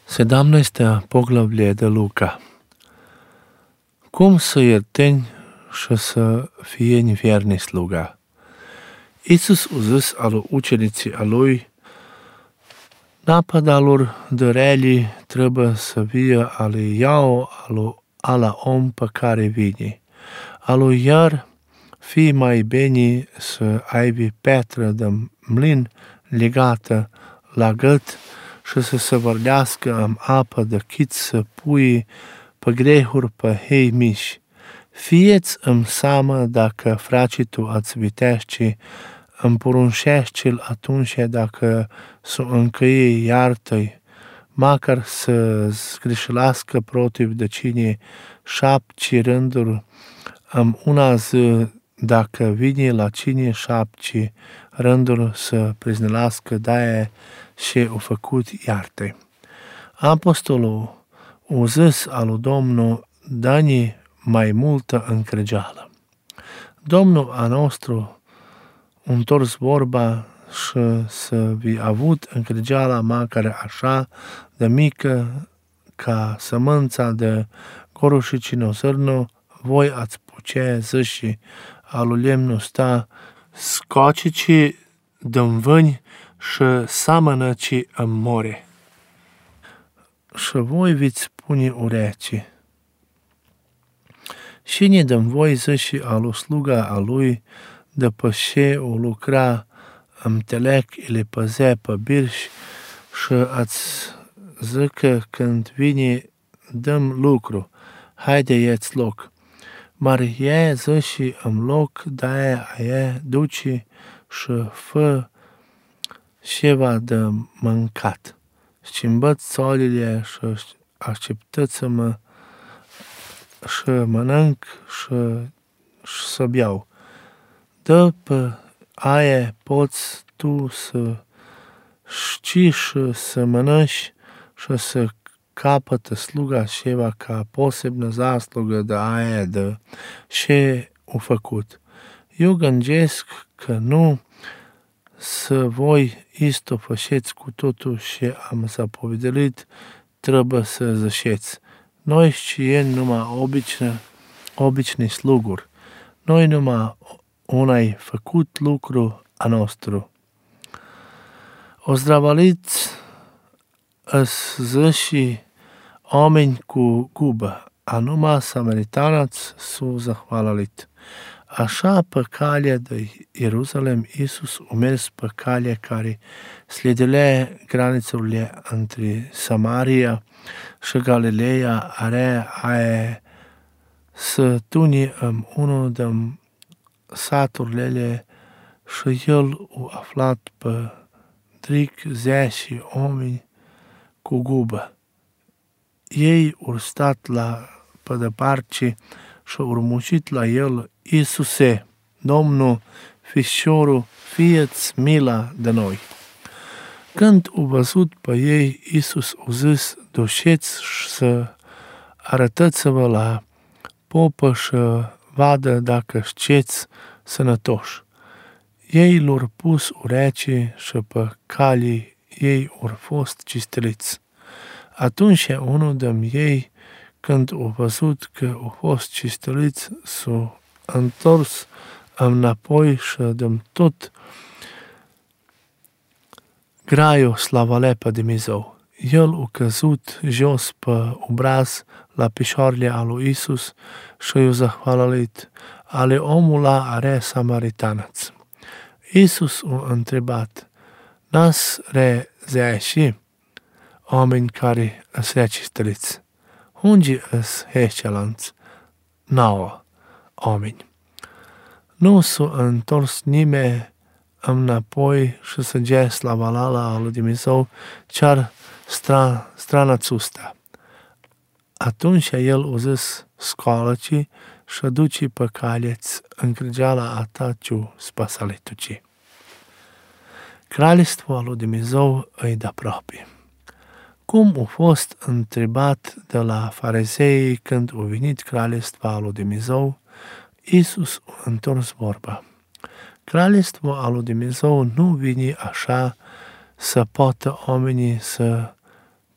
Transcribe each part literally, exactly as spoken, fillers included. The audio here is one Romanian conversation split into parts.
sedemnaeste poglavlje de Luka. Cum să ierteni și să fie nevjerni sluga? Isus a zis alu učenici a lui, napadalor de reli trebuie să vie ali iau alu ala om pe care vine. Alu iar fi mai bine să aibă petră de mlin legată la gât și să se vărdească în apă decât să pui pe grehuri pe hei mici. Fieți îmi seamă dacă fracitul ați vitește, îmi poruncește-l atunci dacă s-o încăie iartă-i, măcar să zgrișească protiv de cine șapci rânduri, în una zi dacă vine la cine șapci rânduri să priznească de-aia și o făcut iartă. Apostolul a zis alu Domnul, dă-ni mai multă încrgeală. Domnul a nostru a întors vorba și să vi avut încrgeala măcar așa de mică ca sămânța de gorușicino zârno, voi ați putea zici alu lemnul sta scoacici din vâni și samănăci în more. Și voi viți spune urechi. Cine din voi zici alu sluga a lui, după ce o lucra îmi telec ile păzea pe birș și ați zică când vine dăm lucru, haide ieți loc. Mar ea zici în loc, de-aia aia duci și fă ceva de mâncat. Schimbăți țolile și așteptați-mă și mănânc și, și să beau. După aia poți tu să știi și să mănânci și să capătă sluga ceva ca posebnă zaslugă de aia de ce o făcut. Eu gândesc că nu să voi isto făceți cu totul și am zapovedelit, trebuie să ziceți. Noi știem numai obișne, obișne sluguri. Noi numai unai făcut lucru a nostru. O zdravaliți îs zici oameni cu gubă, a numai samaritanați s-o zahvalalit. Așa pe calea de Ierusalem, Iisus a mers pe calea care sledelea granițurile între Samaria și Galileea, are aia să tuni în unul din saturile și el a aflat pe dric zece oameni cu gubă. Ei au stat la pe departe și au urmușit la el, Iisuse, Domnul, Fișorul, fie-ți mila de noi. Când au văzut pe ei, Iisus a zis, duceți să arătați-vă la popă și vadă dacă știți sănătoși. Ei l-au pus ureche și pe calii ei au fost cisteliți. Atunci unul din ei, când a văzut că au fost cisteliți, s-a întors înapoi și de tot graiul slavale pe Dumnezeu. El a căzut jos pe obraz la picioarele a lui Iisus și i-a zahvalalit. Ale omul ăla are samaritanați. Iisus a întrebat, n-ați re zece oameni care îs recisteliți? Unde îs hecelanți? Nouă oameni. Nu s-a întors nimeni înapoi și să gea slavalala a lui Dumnezeu, cear stra, strana țusta. Atunci el a zis, scoală-ci și duci pe caleți încrgeala a ta ciu spasalituci. Kraljestvo lui Dumnezeu îi de aproape. Cum a fost întrebat de la farizei când a venit Kraljestva lui Dumnezeu, Iisus a întors vorba. Kraljestvo lui Dumnezeu nu vine așa să poată oamenii să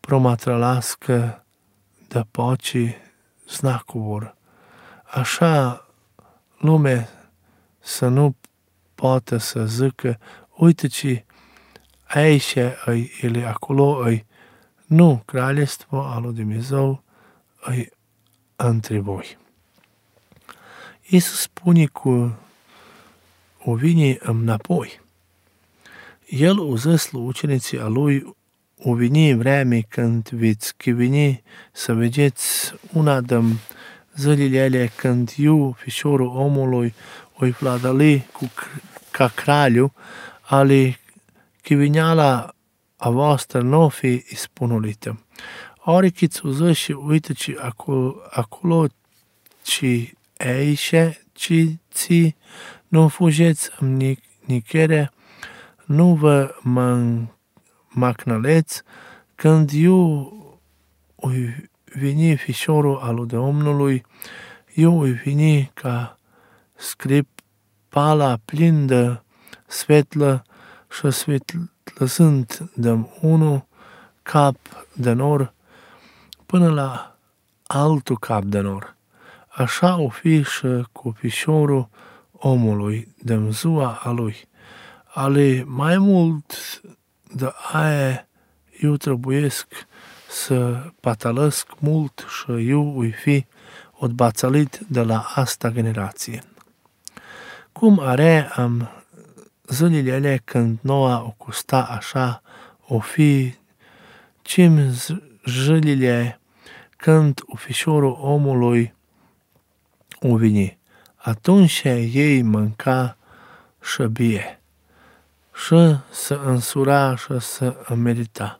promatralască de pace znacul vor. Așa lume să nu poată să zică, uite ce aici e, ele acolo e. Nu, Kraljestvo al lui Dumnezeu e între voi. Iisus spune că o vine înapoi. El o zis la ucenicii a lui, o vine vreme când veți veni să vedeți una din zilele alea când eu, Fișorul omului, o vladali cu ca kralju, ali chivineala a voastră nu fi ispunulită. Ori că ți-o zis și uite ce acolo, acolo ce aici, ce ți nu fugeți în nichere, nu vă macnăleți, când eu oi veni Fișorul al lui Domnului, eu oi veni ca scripala plin de svetlă și svetlăsând de unul cap de nor până la altul cap de nor. Așa o fi și cu Fișorul omului de ziua a lui. Ale mai mult de aia eu trebuiesc să patalăsc mult și eu oi fi odbațalit de la asta generație. Cum are am zilele alea când Noa o custa așa, o fi cim zilele când Fișorul omului o vine. Atunci ei mânca și bie și să însura și să medita.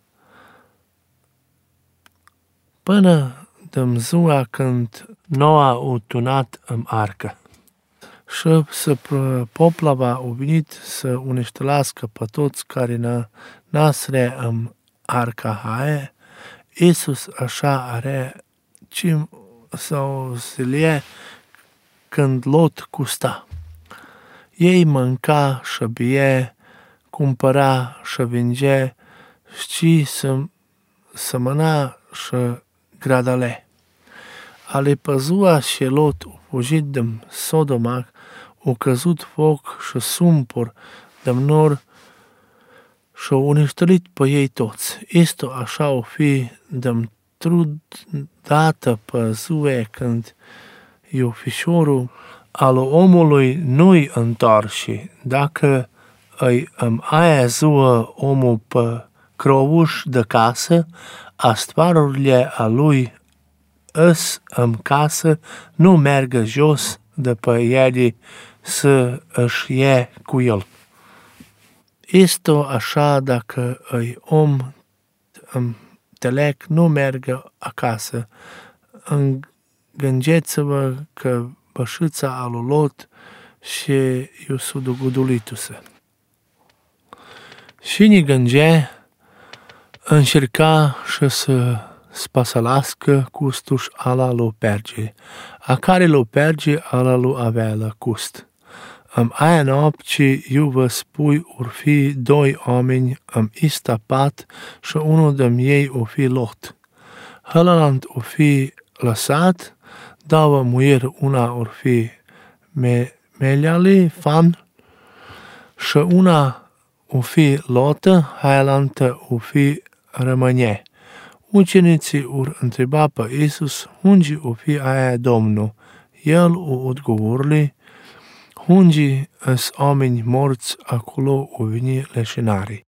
Până de ziua când Noa o tunat în arcă. Și să poplava o venit să uniștelască pe toți care nasre în arca aia, Iisus așa are cim sau zilie când Lot custa. Ei mânca și bie, cumpăra și vinge, și să sămâna și gradale. Ale pe ziua și Lot o fugit de Sodoma, o căzut foc și sumpor de nor și au uniștrit pe ei toți. Este așa o fi de trudată pe ziua când eu Fișorul al omului nu-i întoarce. Dacă îi în aia ziua omul pe crovuș de casă, astvarurile a lui îs în casă, nu mergă jos de pe ele să își ie cu el. Este așa dacă îi om în telec nu mergă acasă. Gândeți-vă că bășița a lui Lot și eu s-o dogodulitu-se. Și ne gânge încerca și să spasălască custuș ala lui Perge, a care lui Perge ala lui avea la cust. În aia noapte, eu vă spui, or fi doi oameni în ista pat și unul de ei o fi Lot. Hălălant o fi lăsat, două muieri, una or fi me, Meliali, fan, și una o fi Lotă, hailantă o fi rămâne. Ucenicii ur întreba pe Iisus, unde o fi aia Domnul. El o odgovorili, unde îs oameni morți, acolo o veni leșinarii.